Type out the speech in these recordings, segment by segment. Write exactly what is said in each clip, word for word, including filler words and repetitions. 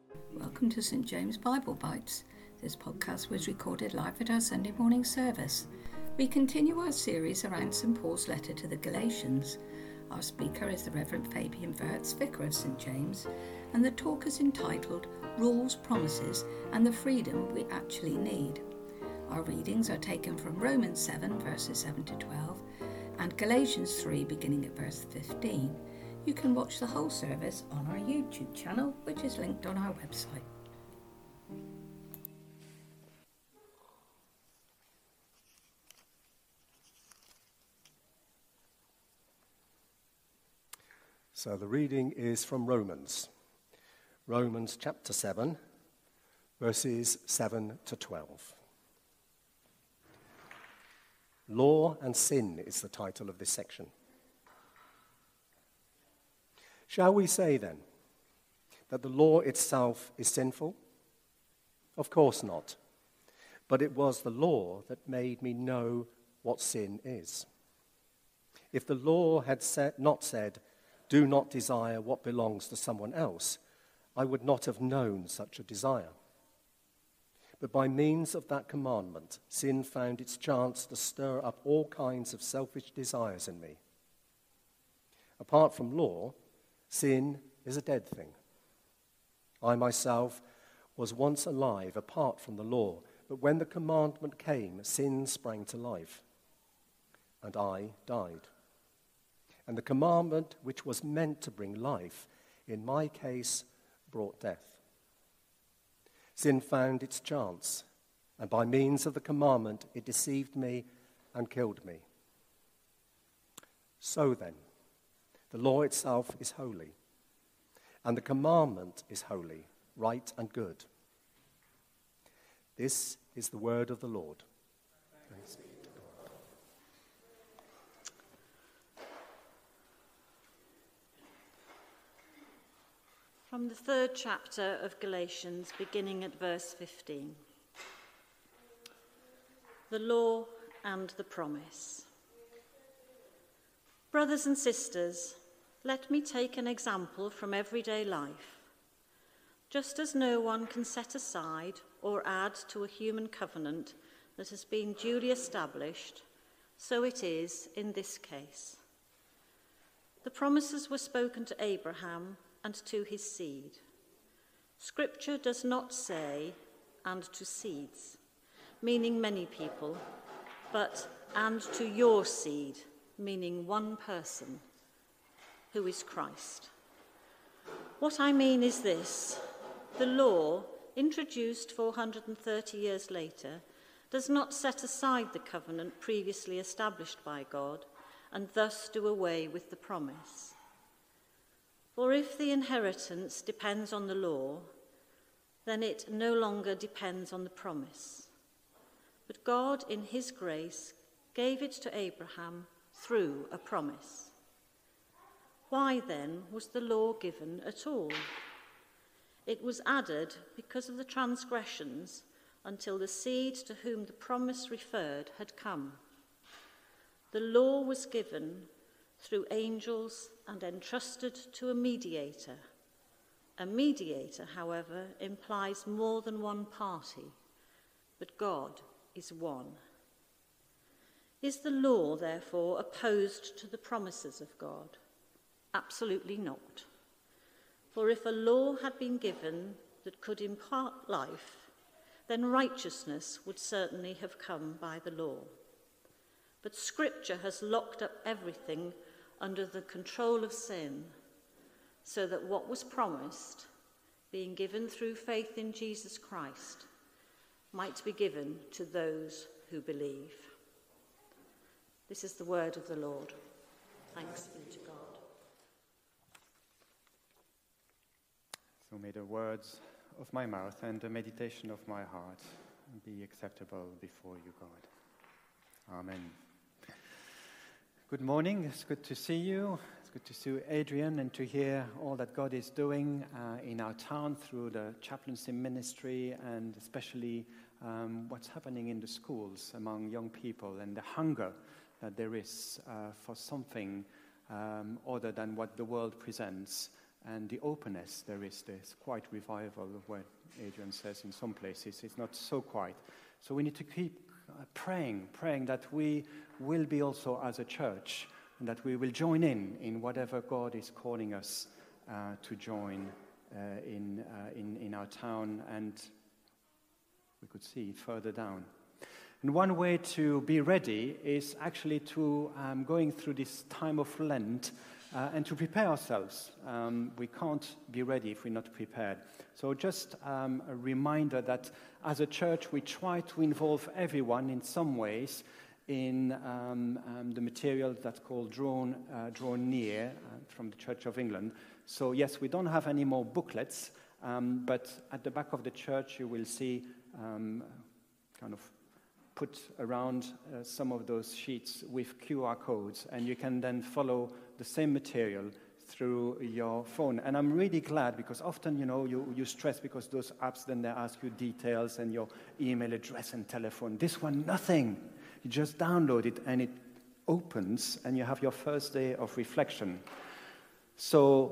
Welcome to Saint James Bible Bites. This podcast was recorded live at our Sunday morning service. We continue our series around Saint Paul's letter to the Galatians. Our speaker is the Reverend Fabian Wirtz, Vicar of Saint James, and the talk is entitled Rules, Promises, and the Freedom We Actually Need. Our readings are taken from Romans seven, verses seven to twelve, and Galatians three, beginning at verse fifteen. You can watch the whole service on our YouTube channel, which is linked on our website. So the reading is from Romans. Romans chapter seven, verses seven to twelve. Law and Sin is the title of this section. Shall we say then that the law itself is sinful? Of course not. But it was the law that made me know what sin is. If the law had said, not said, do not desire what belongs to someone else, I would not have known such a desire. But by means of that commandment, sin found its chance to stir up all kinds of selfish desires in me. Apart from law, sin is a dead thing. I myself was once alive apart from the law, but when the commandment came, sin sprang to life, and I died. And the commandment which was meant to bring life, in my case, brought death. Sin found its chance, and by means of the commandment, it deceived me and killed me. So then, the law itself is holy, and the commandment is holy, right and good. This is the word of the Lord. Thanks be to God. From the third chapter of Galatians, beginning at verse fifteen. The law and the promise. Brothers and sisters, let me take an example from everyday life. Just as no one can set aside or add to a human covenant that has been duly established, so it is in this case. The promises were spoken to Abraham and to his seed. Scripture does not say, and to seeds, meaning many people, but and to your seed, meaning one person, who is Christ. What I mean is this: the law, introduced four hundred thirty years later, does not set aside the covenant previously established by God and thus do away with the promise. For if the inheritance depends on the law, then it no longer depends on the promise. But God, in his grace, gave it to Abraham through a promise. Why then was the law given at all? It was added because of the transgressions until the seed to whom the promise referred had come. The law was given through angels and entrusted to a mediator. A mediator, however, implies more than one party, but God is one. Is the law, therefore, opposed to the promises of God? Absolutely not. For if a law had been given that could impart life, then righteousness would certainly have come by the law. But Scripture has locked up everything under the control of sin, so that what was promised, being given through faith in Jesus Christ, might be given to those who believe. This is the word of the Lord. Thanks be to God. So may the words of my mouth and the meditation of my heart be acceptable before you, God. Amen. Good morning. It's good to see you. It's good to see Adrian and to hear all that God is doing uh, in our town through the chaplaincy ministry, and especially um, what's happening in the schools among young people and the hunger that there is uh, for something um, other than what the world presents and the openness there is. There's quite revival of what Adrian says in some places. It's not so quiet. So we need to keep uh, praying, praying that we will be also as a church, and that we will join in in whatever God is calling us uh, to join uh, in, uh, in, in our town, and we could see further down. And one way to be ready is actually to um, going through this time of Lent uh, and to prepare ourselves. Um, we can't be ready if we're not prepared. So just um, a reminder that as a church we try to involve everyone in some ways in um, um, the material that's called Drawn, uh, Drawn Near uh, from the Church of England. So yes, we don't have any more booklets, um, but at the back of the church you will see um, kind of put around uh, some of those sheets with Q R codes, and you can then follow the same material through your phone. And I'm really glad, because often, you know, you, you stress because those apps, then they ask you details and your email address and telephone. This one, nothing. You just download it and it opens and you have your first day of reflection. So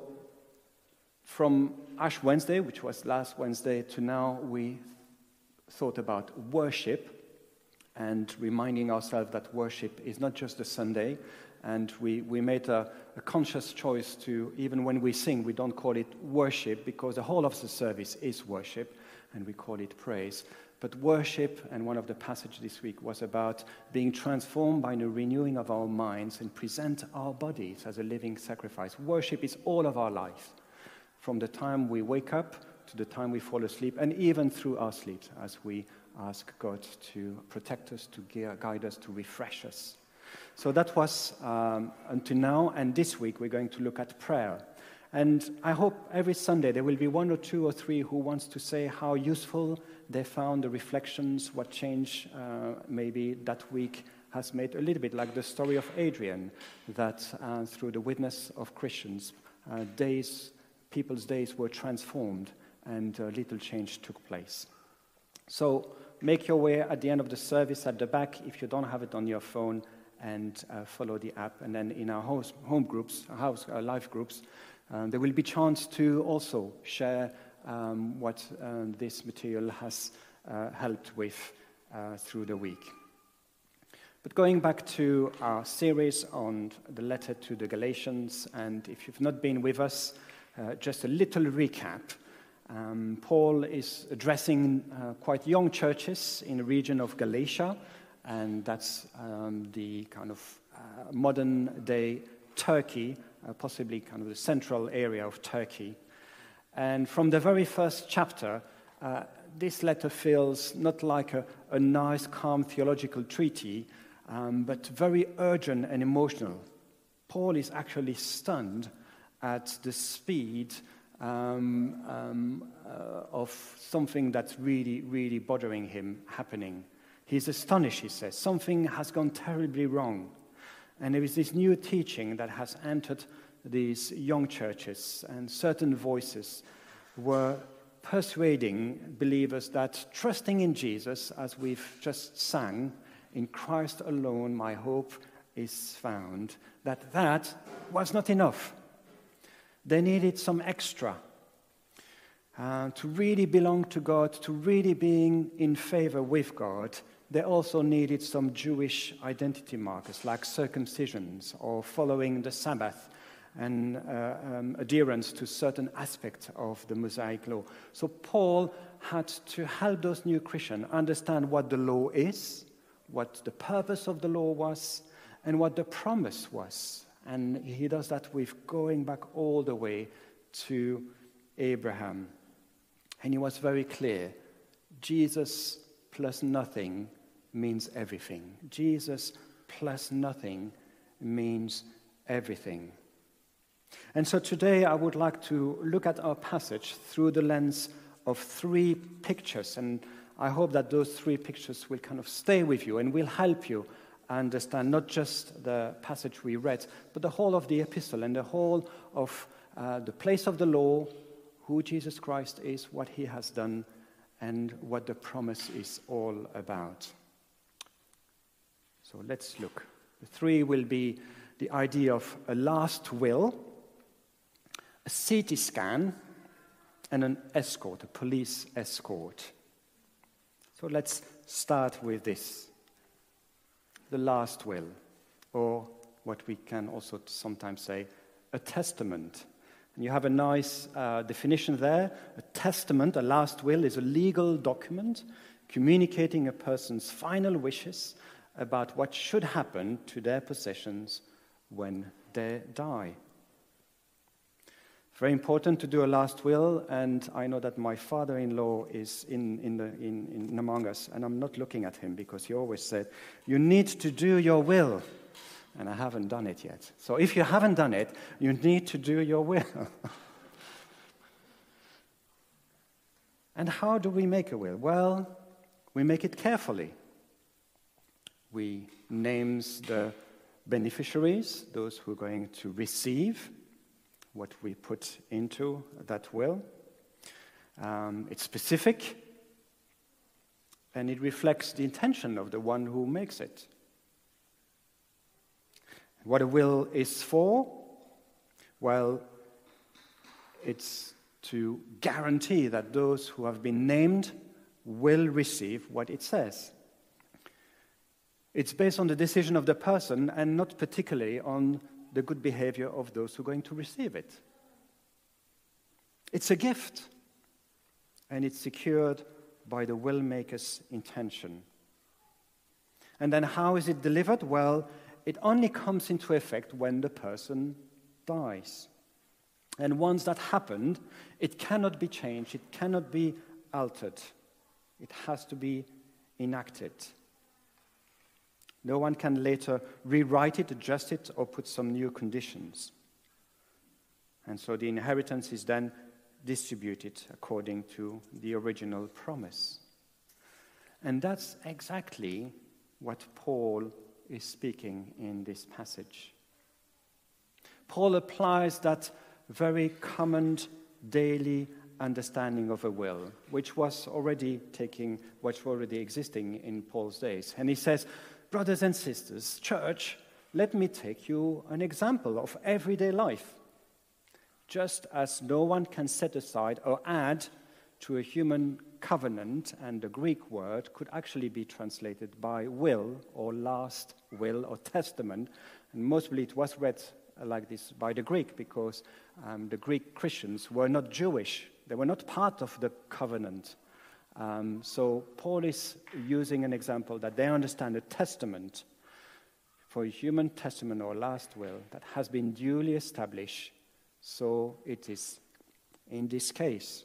from Ash Wednesday, which was last Wednesday, to now, we thought about worship and reminding ourselves that worship is not just a Sunday. And we, we made a, a conscious choice to, even when we sing, we don't call it worship, because the whole of the service is worship, and we call it praise. But worship, and one of the passages this week was about being transformed by the renewing of our minds and present our bodies as a living sacrifice. Worship is all of our life, from the time we wake up to the time we fall asleep, and even through our sleep, as we ask God to protect us, to guide us, to refresh us. So that was um, until now, and this week we're going to look at prayer. And I hope every Sunday there will be one or two or three who wants to say how useful they found the reflections, what change uh, maybe that week has made, a little bit like the story of Adrian, that uh, through the witness of Christians, uh, days, people's days were transformed and a little change took place. So make your way at the end of the service at the back, if you don't have it on your phone, and uh, follow the app. And then in our house, home groups, house uh, life groups, um, there will be chance to also share um, what uh, this material has uh, helped with uh, through the week. But going back to our series on the letter to the Galatians, and if you've not been with us, uh, just a little recap. Um, Paul is addressing uh, quite young churches in the region of Galatia, and that's um, the kind of uh, modern-day Turkey, uh, possibly kind of the central area of Turkey. And from the very first chapter, uh, this letter feels not like a, a nice, calm theological treaty, um, but very urgent and emotional. Paul is actually stunned at the speed um, um, uh, of something that's really, really bothering him happening. He's astonished, he says. Something has gone terribly wrong. And there is this new teaching that has entered these young churches, and certain voices were persuading believers that trusting in Jesus, as we've just sang, in Christ alone my hope is found, that that was not enough. They needed some extra. Uh, to really belong to God, to really being in favor with God, they also needed some Jewish identity markers like circumcisions or following the Sabbath and uh, um, adherence to certain aspects of the Mosaic law. So Paul had to help those new Christians understand what the law is, what the purpose of the law was, and what the promise was. And he does that with going back all the way to Abraham. And he was very clear. Jesus plus nothing means everything. Jesus plus nothing means everything. And so today I would like to look at our passage through the lens of three pictures. And I hope that those three pictures will kind of stay with you and will help you understand not just the passage we read, but the whole of the epistle and the whole of uh, the place of the law, who Jesus Christ is, what he has done, and what the promise is all about. So let's look. The three will be the idea of a last will, a C T scan, and an escort, a police escort. So let's start with this, the last will, or what we can also sometimes say, a testament. And you have a nice uh, definition there. A testament, a last will, is a legal document communicating a person's final wishes about what should happen to their possessions when they die. Very important to do a last will, and I know that my father-in-law is in, in, the, in, in among us, and I'm not looking at him because he always said, you need to do your will, and I haven't done it yet. So if you haven't done it, you need to do your will. And how do we make a will? Well, we make it carefully. We name the beneficiaries, those who are going to receive what we put into that will. Um, it's specific, and it reflects the intention of the one who makes it. What a will is for? Well, it's to guarantee that those who have been named will receive what it says. It's based on the decision of the person and not particularly on the good behavior of those who are going to receive it. It's a gift, and it's secured by the will maker's intention. And then how is it delivered? Well, it only comes into effect when the person dies. And once that happened, it cannot be changed, it cannot be altered. It has to be enacted. No one can later rewrite it, adjust it, or put some new conditions. And so the inheritance is then distributed according to the original promise. And that's exactly what Paul is speaking in this passage. Paul applies that very common daily understanding of a will, which was already taking, which was already existing in Paul's days. And he says, brothers and sisters, church, let me take you an example of everyday life. Just as no one can set aside or add to a human covenant, and the Greek word could actually be translated by will or last will or testament, and mostly it was read like this by the Greek because um, the Greek Christians were not Jewish. They were not part of the covenant. Um, so Paul is using an example that they understand a testament for a human testament or last will that has been duly established. So it is in this case.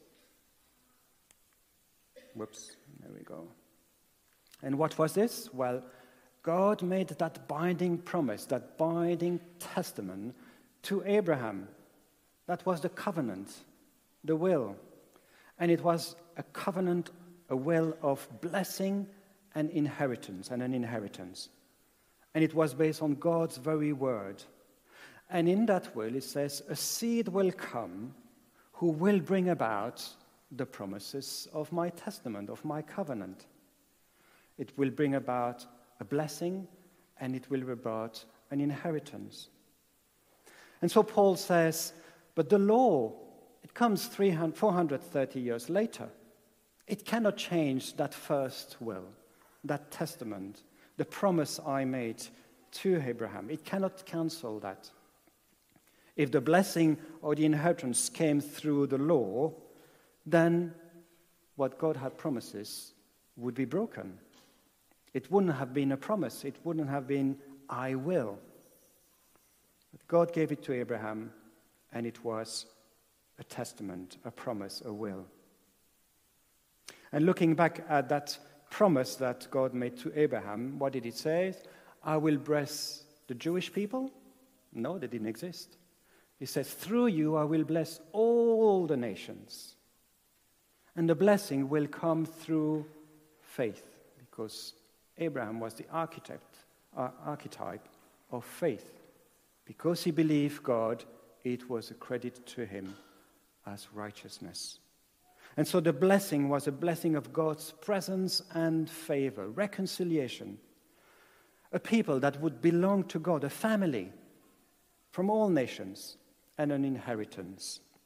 Whoops, there we go. And what was this? Well, God made that binding promise, that binding testament to Abraham. That was the covenant, the will. And it was a covenant, a will of blessing and inheritance, and an inheritance. And it was based on God's very word. And in that will, it says, a seed will come who will bring about the promises of my testament, of my covenant. It will bring about a blessing, and it will bring about an inheritance. And so Paul says, but the law, it comes four hundred thirty years later. It cannot change that first will, that testament, the promise I made to Abraham. It cannot cancel that. If the blessing or the inheritance came through the law, then what God had promises would be broken. It wouldn't have been a promise. It wouldn't have been, I will. But God gave it to Abraham, and it was a testament, a promise, a will. And looking back at that promise that God made to Abraham, what did it say? I will bless the Jewish people? No, they didn't exist. He says, through you I will bless all the nations. And the blessing will come through faith, because Abraham was the architect, uh, archetype of faith. Because he believed God, it was a credit to him as righteousness. And so the blessing was a blessing of God's presence and favor, reconciliation. A people that would belong to God, a family from all nations, and an inheritance.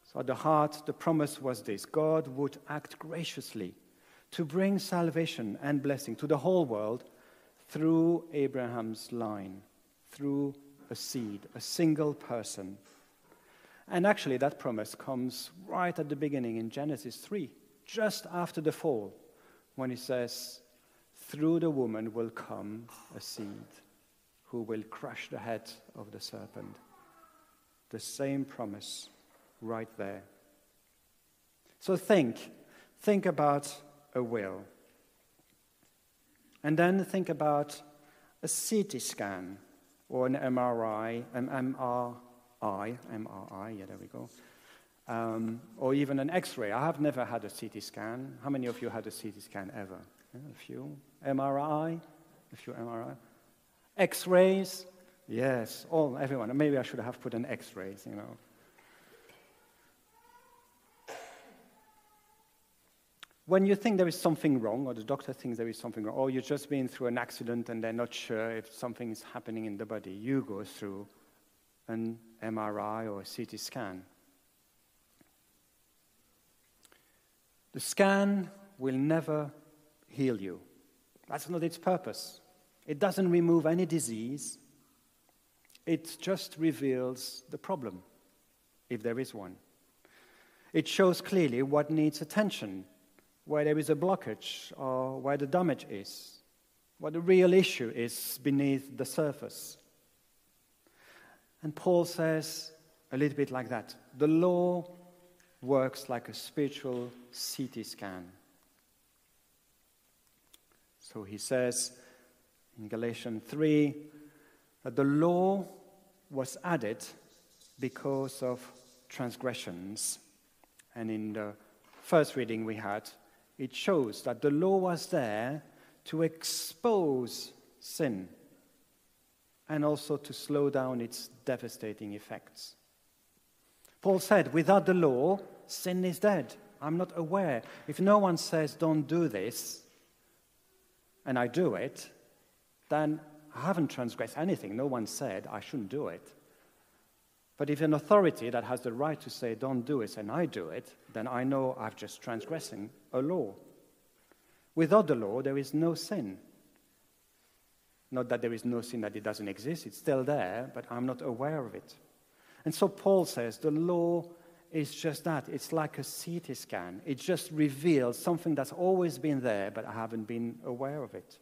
So at the heart, the promise was this: God would act graciously to bring salvation and blessing to the whole world through Abraham's line, through a seed, a single person. And actually, that promise comes right at the beginning in Genesis three, just after the fall, when he says, through the woman will come a seed who will crush the head of the serpent. The same promise right there. So think, think about a will. And then think about a C T scan or an M R I, an M R I, M R I, yeah, there we go. Um, or even an X-ray. I have never had a C T scan. How many of you had a C T scan ever? Yeah, a few. M R I? A few M R I. X-rays? Yes, all, everyone. Maybe I should have put an X-rays, you know. When you think there is something wrong, or the doctor thinks there is something wrong, or you've just been through an accident and they're not sure if something is happening in the body, you go through an M R I or a C T scan. The scan will never heal you. That's not its purpose. It doesn't remove any disease. It just reveals the problem, if there is one. It shows clearly what needs attention, where there is a blockage or where the damage is, what the real issue is beneath the surface. And Paul says a little bit like that. The law works like a spiritual C T scan. So he says in Galatians three that the law was added because of transgressions. And in the first reading we had, it shows that the law was there to expose sin and also to slow down its devastating effects. Paul said, without the law, sin is dead. I'm not aware. If no one says, don't do this, and I do it, then I haven't transgressed anything. No one said I shouldn't do it. But if an authority that has the right to say, don't do it, and I do it, then I know I've just transgressing a law. Without the law, there is no sin. Not that there is no sin that it doesn't exist, it's still there, but I'm not aware of it. And so Paul says the law is just that. It's like a C T scan. It just reveals something that's always been there, but I haven't been aware of it.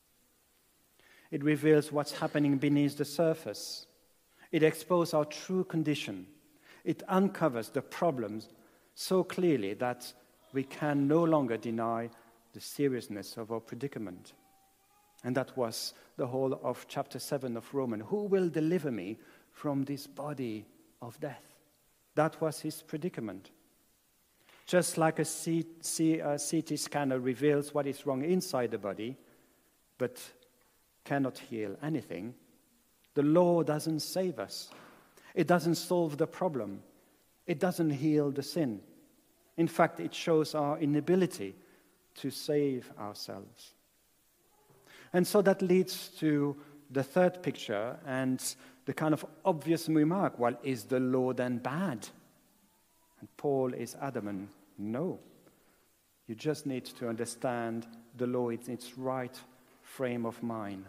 It reveals what's happening beneath the surface. It exposes our true condition. It uncovers the problems so clearly that we can no longer deny the seriousness of our predicament. And that was the whole of chapter seven of Romans. Who will deliver me from this body of death? That was his predicament. Just like a C T scanner reveals what is wrong inside the body, but cannot heal anything, the law doesn't save us. It doesn't solve the problem. It doesn't heal the sin. In fact, it shows our inability to save ourselves. And so that leads to the third picture and the kind of obvious remark, well, is the law then bad? And Paul is adamant, no. You just need to understand the law in its right frame of mind.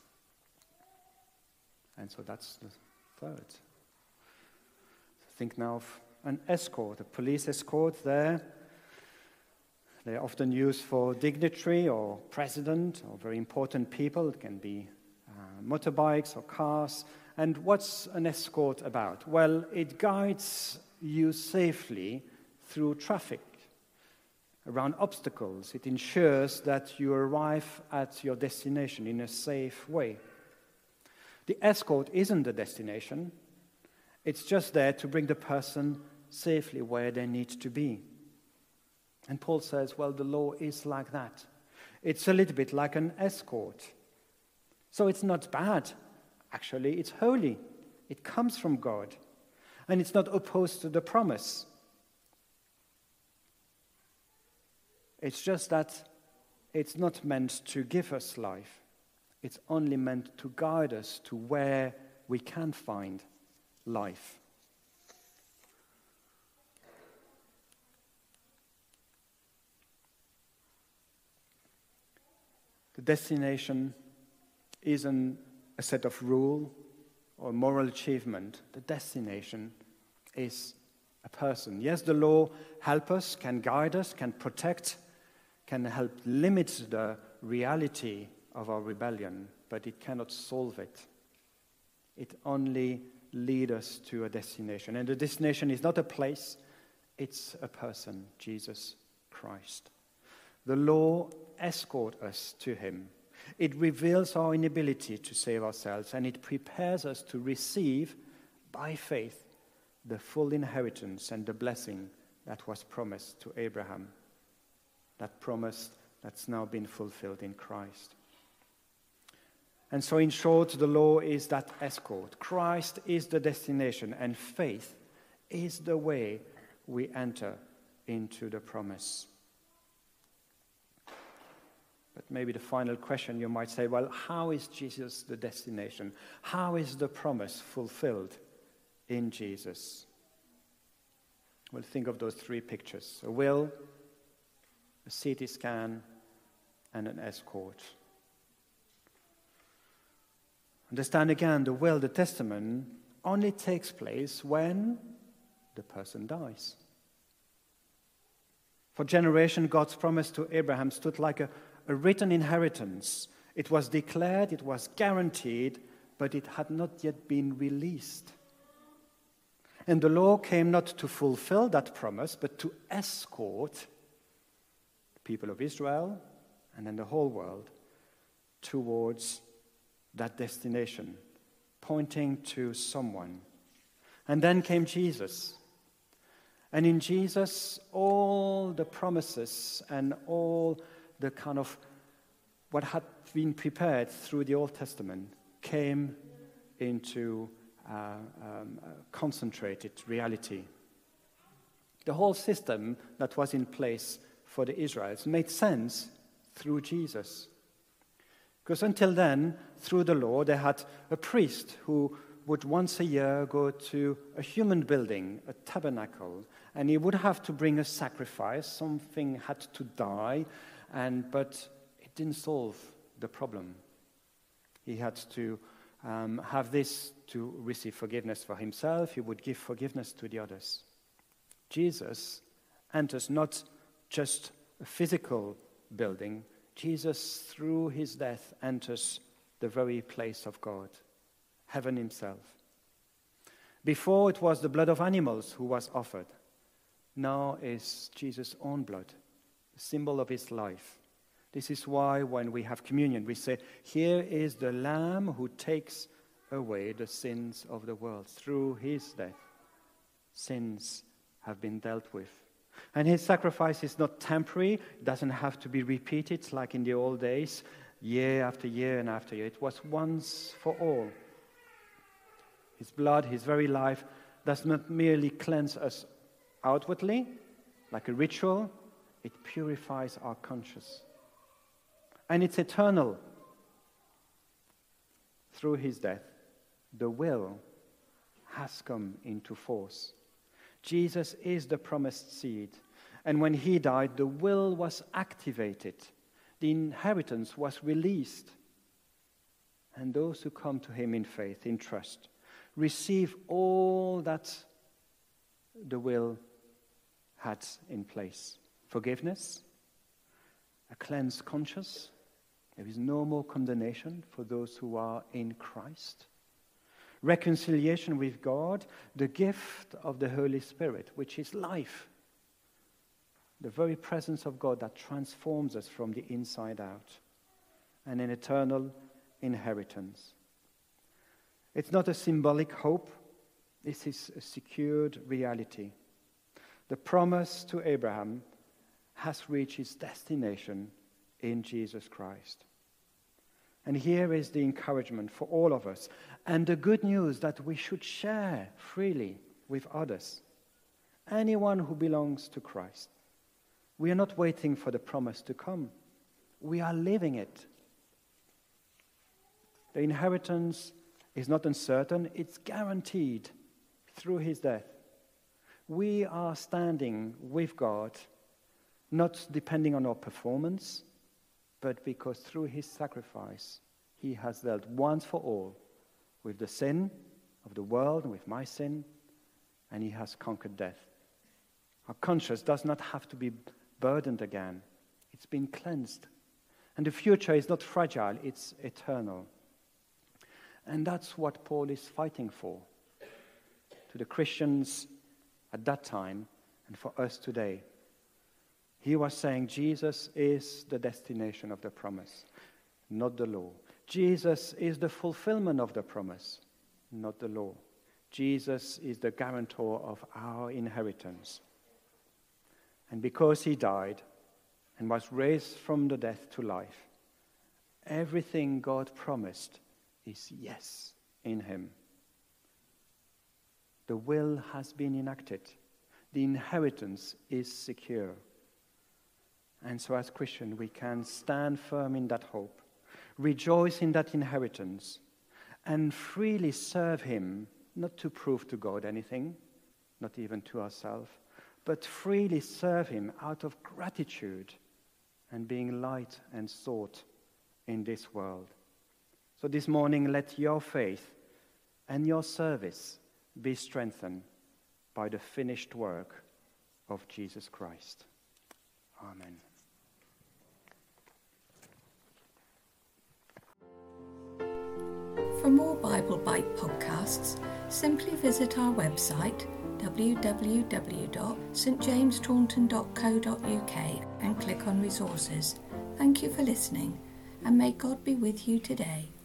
And so that's the third. Think now of an escort, a police escort there. They're often used for dignitary or president or very important people. It can be uh, motorbikes or cars. And what's an escort about? Well, it guides you safely through traffic, around obstacles. It ensures that you arrive at your destination in a safe way. The escort isn't the destination. It's just there to bring the person safely where they need to be. And Paul says, well, the law is like that. It's a little bit like an escort. So it's not bad. Actually, it's holy. It comes from God. And it's not opposed to the promise. It's just that it's not meant to give us life. It's only meant to guide us to where we can find life. destination isn't a set of rules or moral achievement. The destination is a person. Yes, the law helps us, can guide us, can protect, can help limit the reality of our rebellion, but it cannot solve it. It only leads us to a destination. And the destination is not a place, it's a person, Jesus Christ. The law escorts us to him. It reveals our inability to save ourselves, and it prepares us to receive, by faith, the full inheritance and the blessing that was promised to Abraham. That promise that's now been fulfilled in Christ. And so in short, the law is that escort. Christ is the destination, and faith is the way we enter into the promise. But maybe the final question you might say, well, how is Jesus the destination? How is the promise fulfilled in Jesus? Well, think of those three pictures: a will, a C T scan, and an escort. Understand again, the will, the testament, only takes place when the person dies. For generations, God's promise to Abraham stood like a, a written inheritance. It was declared, it was guaranteed, but it had not yet been released. And the law came not to fulfill that promise, but to escort the people of Israel and then the whole world towards that destination, pointing to someone. And then came Jesus. And in Jesus, all the promises and all the kind of what had been prepared through the Old Testament came into uh, um, uh, concentrated reality. The whole system that was in place for the Israelites made sense through Jesus. Because until then, through the law, they had a priest who would once a year go to a human building, a tabernacle, and he would have to bring a sacrifice. Something had to die, and but it didn't solve the problem. He had to um, have this to receive forgiveness for himself. He would give forgiveness to the others. Jesus enters not just a physical building. Jesus, through his death, enters the very place of God, heaven himself. Before, it was the blood of animals who was offered. Now is Jesus' own blood, a symbol of his life. This is why when we have communion, we say, here is the Lamb who takes away the sins of the world. Through his death, sins have been dealt with. And his sacrifice is not temporary. It doesn't have to be repeated like in the old days, year after year and after year. It was once for all. His blood, his very life, does not merely cleanse us outwardly, like a ritual. It purifies our conscience. And it's eternal. Through his death, the will has come into force. Jesus is the promised seed. And when he died, the will was activated. The inheritance was released. And those who come to him in faith, in trust, receive all that the will had in place. Forgiveness, a cleansed conscience. There is no more condemnation for those who are in Christ. Reconciliation with God, the gift of the Holy Spirit, which is life. The very presence of God that transforms us from the inside out. And an eternal inheritance. It's not a symbolic hope. This is a secured reality. The promise to Abraham has reached its destination in Jesus Christ. And here is the encouragement for all of us, and the good news that we should share freely with others. Anyone who belongs to Christ. We are not waiting for the promise to come. We are living it. The inheritance is not uncertain, it's guaranteed through his death. We are standing with God, not depending on our performance, but because through his sacrifice, he has dealt once for all with the sin of the world and with my sin, and he has conquered death. Our conscience does not have to be burdened again. It's been cleansed. And the future is not fragile, it's eternal. And that's what Paul is fighting for, to the Christians at that time and for us today. He was saying Jesus is the destination of the promise, not the law. Jesus is the fulfillment of the promise, not the law. Jesus is the guarantor of our inheritance. And because he died and was raised from the death to life, everything God promised is yes in him. The will has been enacted. The inheritance is secure. And so as Christians, we can stand firm in that hope, rejoice in that inheritance, and freely serve him, not to prove to God anything, not even to ourselves, but freely serve him out of gratitude and being light and salt in this world. So this morning, let your faith and your service be strengthened by the finished work of Jesus Christ. Amen. For more Bible Bite podcasts, simply visit our website w w w dot st james taunton dot co dot u k and click on resources. Thank you for listening, and may God be with you today.